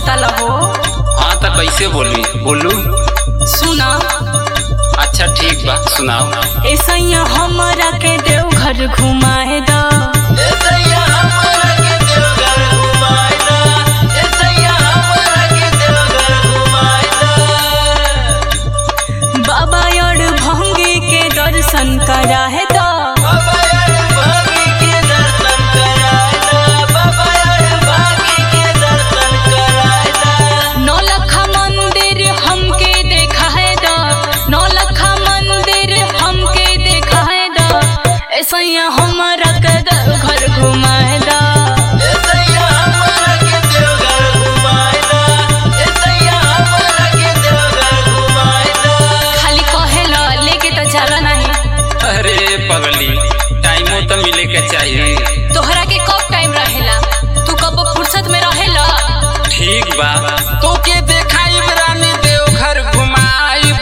बोलता लहो। हाँ तो कैसे बोली बोलू। सुना। अच्छा ठीक बा सुनाओ। ऐसा हमारा के देवघर घुमाए दा। बाबा और भंगी के दर्शन कराए दा। नौलखा मंदिर हमके देखाए दा। नौलखा मंदिर हमके देखाए दा। ऐसा हमारा के देवघर घुमाए दा। खाली कहेला लेके तो चला नहीं। अरे पगली टाइमो तो मिले के चाहिए। तोहरा के कब टाइम रहेला? तू कब फुर्सत में रहेला? ठीक बा तो के देखाई रानी देवघर घुमाइब।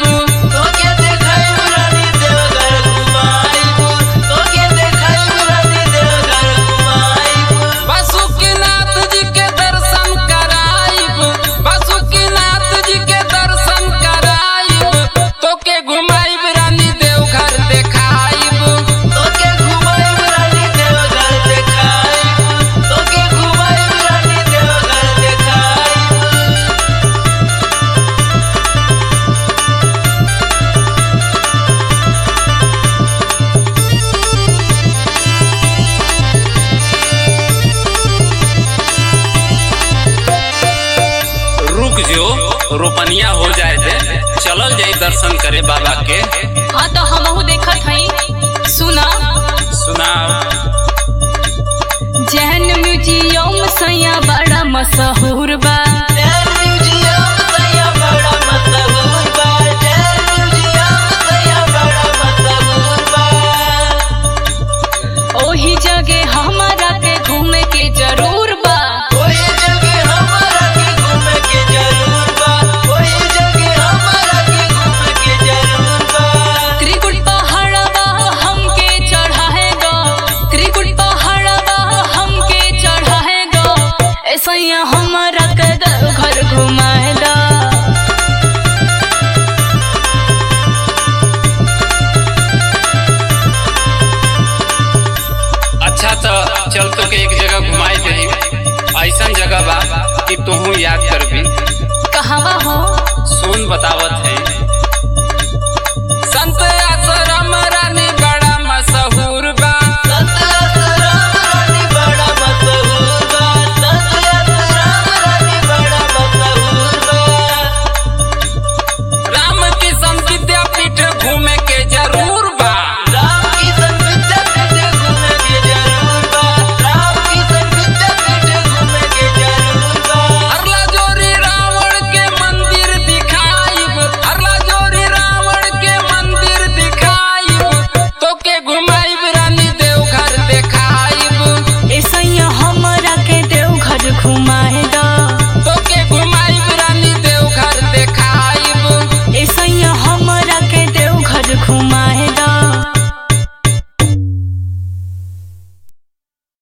बासुकीनाथ जी के दर्शन कराइब। बासुकीनाथ जी के दर्शन कराइब। तो के घुमाइब रानी देवघर देखाइब। रुक जो रोपनिया हो जाए दे चलल जाई दर्शन करे बाबा के। हाँ तो हमहू देखत हई। सुना। सुनाओ। जैन म्यूजियम सैया बड़ा मशहूर बा। ओही जगह हमारा के घूमे के जरूर बा। त्रिकुट पहाड़वा हमके चढ़ाए दो। त्रिकुट पहाड़वा हमके चढ़ाए दो। ऐसा हमारा के देवघर घुमाए दा। अच्छा तो चल तो के एक जगह घुमाई दे। ऐसा जगह बा कि तू याद करबी। कहवा हो? सुन बतावत है।